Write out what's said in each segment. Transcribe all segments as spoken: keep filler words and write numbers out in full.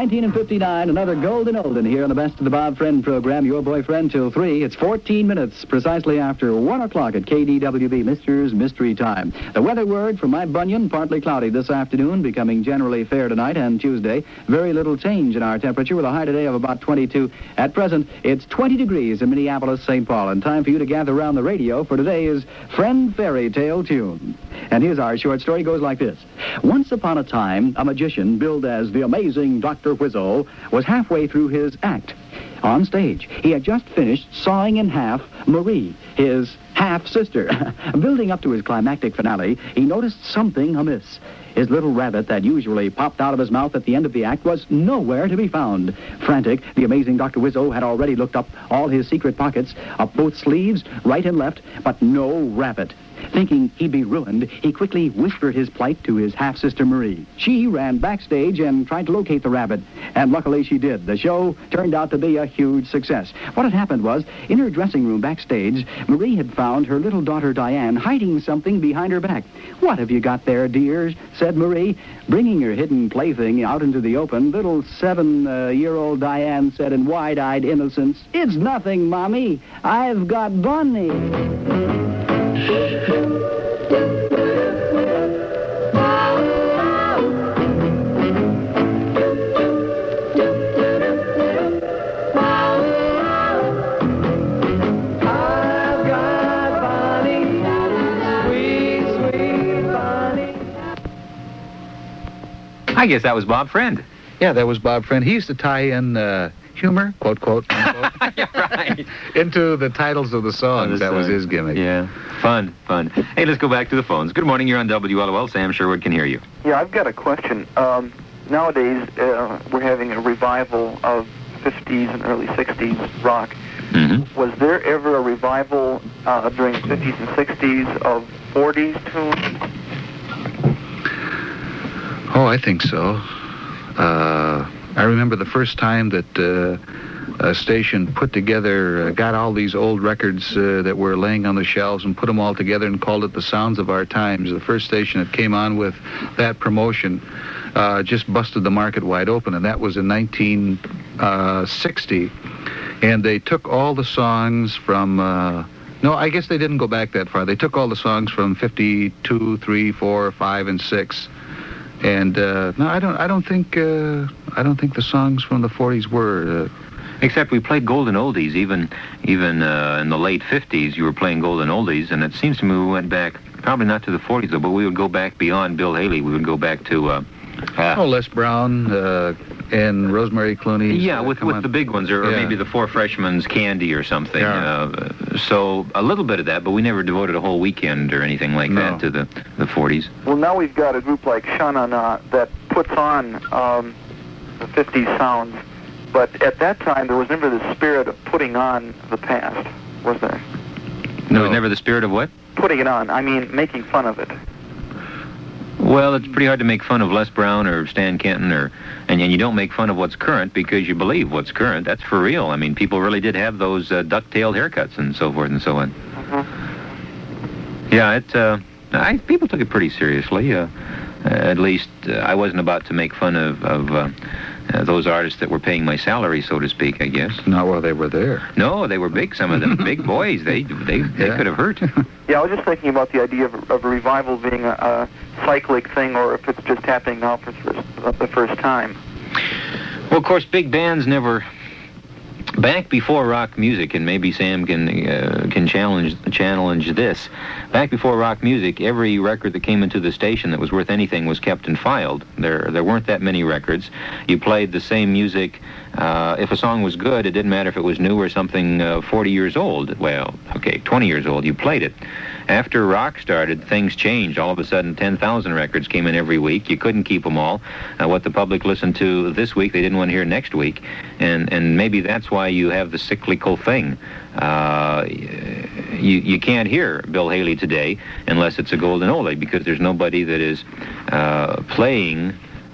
nineteen and fifty-nine, another golden olden here on the Best of the Bob Friend program. Your boyfriend till three. It's fourteen minutes precisely after one o'clock at K D W B, Mister's Mystery Time. The weather word from my Bunyan, partly cloudy this afternoon, becoming generally fair tonight and Tuesday. Very little change in our temperature with a high today of about twenty-two. At present, it's twenty degrees in Minneapolis, Saint Paul. And time for you to gather around the radio for today's Friend Fairy Tale tune. And here's our short story. It goes like this. Once upon a time, a magician billed as the amazing Doctor Whizzo was halfway through his act. On stage, he had just finished sawing in half Marie, his half-sister. Building up to his climactic finale, he noticed something amiss. His little rabbit that usually popped out of his mouth at the end of the act was nowhere to be found. Frantic, the amazing Doctor Whizzo had already looked up all his secret pockets, up both sleeves, right and left, but no rabbit. Thinking he'd be ruined, he quickly whispered his plight to his half-sister Marie. She ran backstage and tried to locate the rabbit, and luckily she did. The show turned out to be a huge success. What had happened was, in her dressing room backstage, Marie had found her little daughter Diane hiding something behind her back. "What have you got there, dear?" said Marie. Bringing her hidden plaything out into the open, little seven-year-old Diane said in wide-eyed innocence, "It's nothing, Mommy. I've got Bunny." I guess that was Bob Friend. Yeah, that was Bob Friend. He used to tie in uh, humor, quote, quote, unquote, Yeah, right. into the titles of the songs. Oh, the that song. was his gimmick. Yeah, fun, fun. Hey, let's go back to the phones. Good morning, you're on W L O L. Sam Sherwood can hear you. Yeah, I've got a question. Um, nowadays, uh, we're having a revival of fifties and early sixties rock. Mm-hmm. Was there ever a revival uh, during fifties and sixties of forties tunes? Oh, I think so. Uh, I remember the first time that uh, a station put together, uh, got all these old records uh, that were laying on the shelves and put them all together and called it The Sounds of Our Times. The first station that came on with that promotion uh, just busted the market wide open, and that was in nineteen sixty. And they took all the songs from... Uh, no, I guess they didn't go back that far. They took all the songs from fifty-two, three, four, five, and six. And uh, no, I don't. I don't think. Uh, I don't think the songs from the forties were. Uh, Except we played golden oldies, even even uh, in the late fifties. You were playing golden oldies, and it seems to me we went back, probably not to the forties though, but we would go back beyond Bill Haley. We would go back to. Uh, uh, oh, Les Brown uh, and Rosemary Clooney. Yeah, uh, with with on. the big ones, or, or yeah. maybe the Four Freshmen's Candy or something. Yeah. Uh, so a little bit of that, but we never devoted a whole weekend or anything like No. that to the the forties. Well, now we've got a group like Sha-Na Na that puts on um, the fifties sounds, but at that time there was never the spirit of putting on the past, was there? There was never the spirit of what? Putting it on. I mean, making fun of it. Well, it's pretty hard to make fun of Les Brown or Stan Kenton, or and, and you don't make fun of what's current because you believe what's current. That's for real. I mean, people really did have those uh, duck-tailed haircuts and so forth and so on. Mm-hmm. Yeah, it. Uh, I, people took it pretty seriously. Uh, at least uh, I wasn't about to make fun of, of uh, uh, those artists that were paying my salary, so to speak, I guess. Not while they were there. No, they were big. Some of them big boys. They they they Yeah. could have hurt. Yeah, I was just thinking about the idea of, of a revival being a, a cyclic thing, or if it's just happening now for the first, uh, the first time. Well, of course, big bands never. Back before rock music, and maybe Sam can uh, can challenge challenge this. Back before rock music, every record that came into the station that was worth anything was kept and filed. There there weren't that many records. You played the same music. Uh, if a song was good, it didn't matter if it was new or something uh, forty years old. Well, okay, twenty years old, you played it. After rock started, things changed. All of a sudden, ten thousand records came in every week. You couldn't keep them all. Uh, what the public listened to this week, they didn't want to hear next week. And and maybe that's why you have the cyclical thing. Uh, you you can't hear Bill Haley today unless it's a golden oldie, because there's nobody that is uh, playing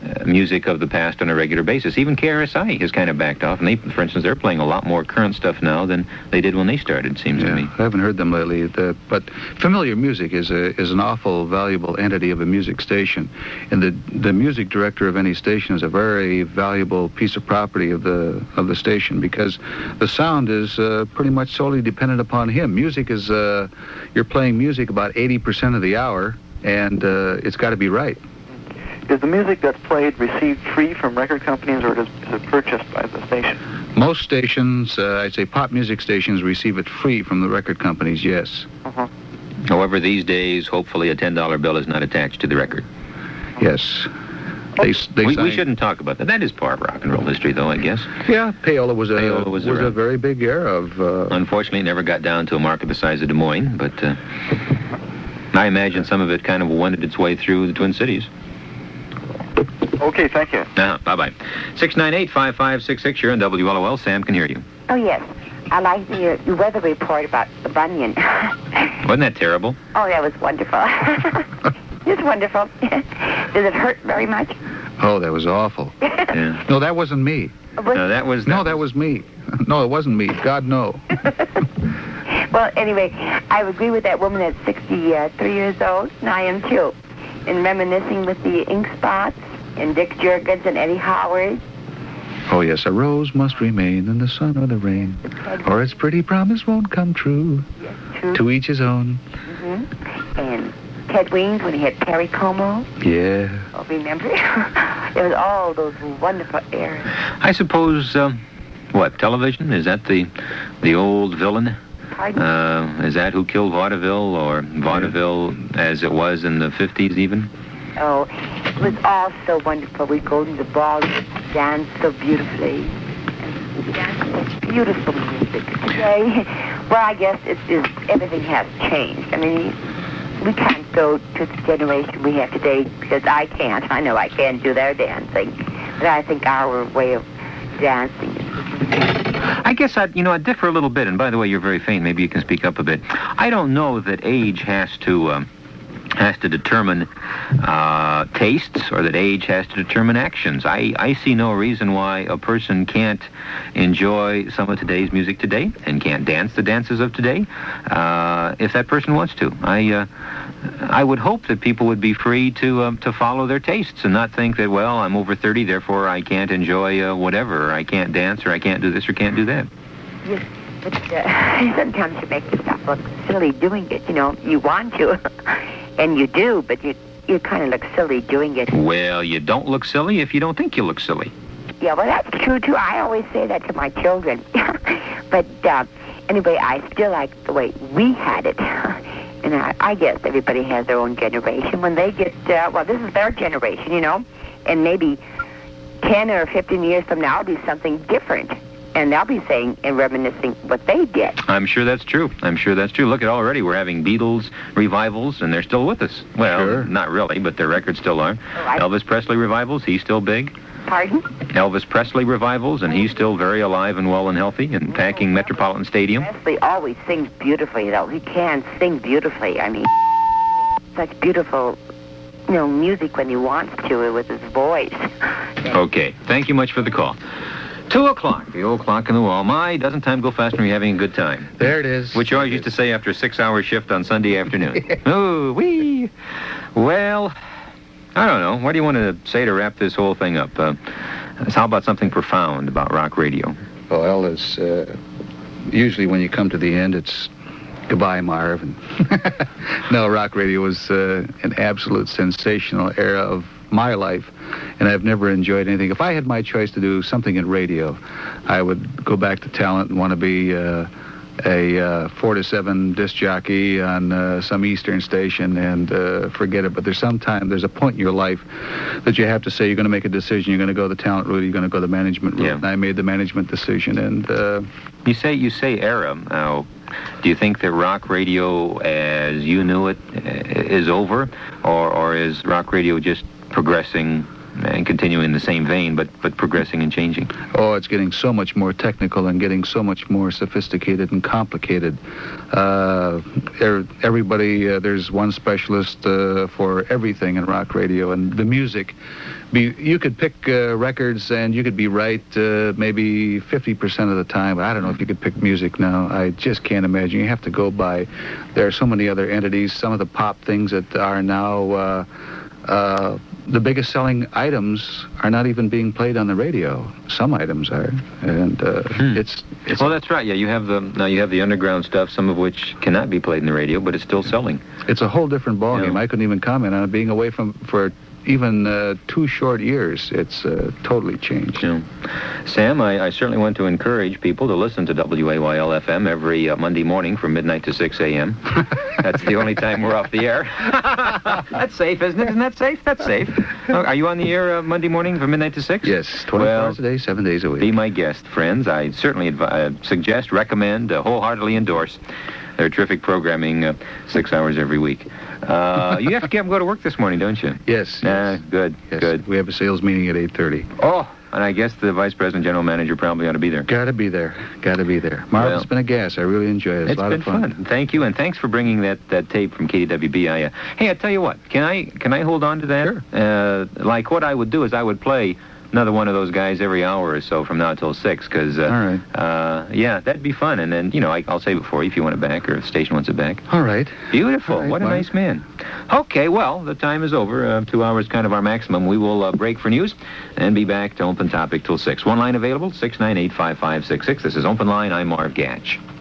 uh, music of the past on a regular basis. Even K R S I has kind of backed off, and they, for instance, they're playing a lot more current stuff now than they did when they started, it seems yeah, to me. I haven't heard them lately, the, but familiar music is a is an awful valuable entity of a music station, and the the music director of any station is a very valuable piece of property of the of the station, because the sound is uh, pretty much solely dependent upon him. Music is uh, you're playing music about eighty percent of the hour, and uh, it's got to be right. Is the music that's played received free from record companies, or is is it purchased by the station? Most stations, uh, I'd say pop music stations, receive it free from the record companies, yes. Uh-huh. However, these days, hopefully a ten dollar bill is not attached to the record. Yes. They, they we, sign... we shouldn't talk about that. That is part of rock and roll history, though, I guess. Yeah, payola was a Payola was was, a- a very big era of. Uh, Unfortunately, it never got down to a market the size of Des Moines, but uh, I imagine some of it kind of wended its way through the Twin Cities. Okay, thank you. Uh, bye-bye. six nine eight, five five six six, you're on W L O L. Sam can hear you. Oh, yes. I like your, your weather report about the bunion. Wasn't that terrible? Oh, that was wonderful. It's wonderful. Does it hurt very much? oh, that was awful. Yeah. No, that wasn't me. No, that was... No, that was me. No, it wasn't me. God, no. Well, anyway, I agree with that woman that's sixty-three years old, and I am too, in reminiscing with the ink spots and Dick Jurgens and Eddie Howard. Oh, yes, a rose must remain in the sun or the rain, or its pretty promise won't come true. Yes, true. To each his own. hmm And Ted Weems when he had Perry Como. Yeah. Oh, remember? It was all those wonderful eras. I suppose, um, what, television? Is that the the old villain? Pardon? Uh, is that who killed vaudeville, or vaudeville as it was in the fifties even? Oh, it was all so wonderful. We'd go to the ball, dance so beautifully. And dance so beautiful music. Okay? Well, I guess it's, it's, everything has changed. I mean, we can't go to the generation we have today, because I can't. I know I can't do their dancing. But I think our way of dancing is... I guess I, you know, I differ a little bit. And by the way, you're very faint. Maybe you can speak up a bit. I don't know that age has to um, has to determine uh, tastes, or that age has to determine actions. I, I see no reason why a person can't enjoy some of today's music today and can't dance the dances of today uh, if that person wants to. I uh, I would hope that people would be free to um, to follow their tastes and not think that, well, I'm over thirty, therefore I can't enjoy uh, whatever, or I can't dance, or I can't do this, or can't do that. Yes, but uh, sometimes you make yourself look silly doing it. You know, you want to, and you do, but you you kind of look silly doing it. Well, you don't look silly if you don't think you look silly. Yeah, well, that's true, too. I always say that to my children. But uh, anyway, I still like the way we had it. And I, I guess everybody has their own generation. When they get, uh, well, this is their generation, you know, and maybe ten or fifteen years from now, it'll be something different. And they'll be saying and reminiscing what they did. I'm sure that's true. I'm sure that's true. Look at already, we're having Beatles revivals, and they're still with us. Well, Sure. not really, but their records still are. Oh, I- Elvis Presley revivals, he's still big. Pardon? Elvis Presley revivals, and he's still very alive and well and healthy and packing Metropolitan Stadium. Wesley always sings beautifully, though. He can sing beautifully. I mean, such beautiful, you know, music when he wants to with his voice. Okay, thank you much for the call. Two o'clock, the old clock on the wall. My, doesn't time go fast when you're having a good time? There it is. Which you always used to say after a six-hour shift on Sunday afternoon. Oh, wee. Well, I don't know. What do you want to say to wrap this whole thing up? Uh, how about something profound about rock radio? Well, it's, uh, usually when you come to the end, it's goodbye, Marv. And no, rock radio was uh, an absolute sensational era of my life, and I've never enjoyed anything. If I had my choice to do something in radio, I would go back to talent and want to be uh, a uh, four to seven disc jockey on uh, some Eastern station and uh, forget it. But there's sometime, there's a point in your life that you have to say you're going to make a decision. You're going to go the talent route. You're going to go the management route. Yeah. And I made the management decision. And uh, You say you say era. Now, do you think that rock radio, as you knew it, uh, is over, or or is rock radio just progressing and continuing in the same vein, but but progressing and changing. Oh, it's getting so much more technical and getting so much more sophisticated and complicated. Uh, er, everybody, uh, there's one specialist uh, for everything in rock radio, and the music. Be, you could pick uh, records and you could be right uh, maybe fifty percent of the time. I don't know if you could pick music now. I just can't imagine. You have to go by. There are so many other entities. Some of the pop things that are now uh, uh, the biggest selling items are not even being played on the radio. Some items are, and uh, hmm. it's, it's. Well, that's right. Yeah, you have the now you have the underground stuff, some of which cannot be played in the radio, but it's still selling. It's a whole different ballgame. Yeah. I couldn't even comment on it being away from for. Even uh, two short years, it's uh, totally changed. Yeah. Sam, I, I certainly want to encourage people to listen to W A Y L F M every uh, Monday morning from midnight to six a.m. That's the only time we're off the air. That's safe, isn't it? Isn't that safe? That's safe. Oh, are you on the air uh, Monday morning from midnight to six? Yes, twenty-four well, hours a day, seven days a week. Be my guest, friends. I certainly advi- uh, suggest, recommend, uh, wholeheartedly endorse their terrific programming, uh, six hours every week. Uh, you have to get up and go to work this morning, don't you? Yes. Nah, yes. good, yes. good. We have a sales meeting at eight thirty. Oh, and I guess the vice president, general manager probably ought to be there. Gotta be there. Gotta be there. Marv, well, it's been a gas. I really enjoyed it. It's, it's a lot been of fun. fun. Thank you, and thanks for bringing that, that tape from K D W B. I, uh, hey, I tell you what, can I can I hold on to that? Sure. Uh, like what I would do is I would play another one of those guys every hour or so from now till six, because, uh, all right. uh, yeah, that'd be fun. And then, you know, I, I'll save it for you if you want it back, or if the station wants it back. All right. Beautiful. All right, what a Mark. nice man. Okay, well, the time is over. Uh, two hours kind of our maximum. We will uh, break for news and be back to Open Topic till six. One line available, six nine eight, five five six six. This is Open Line. I'm Marv Gatch.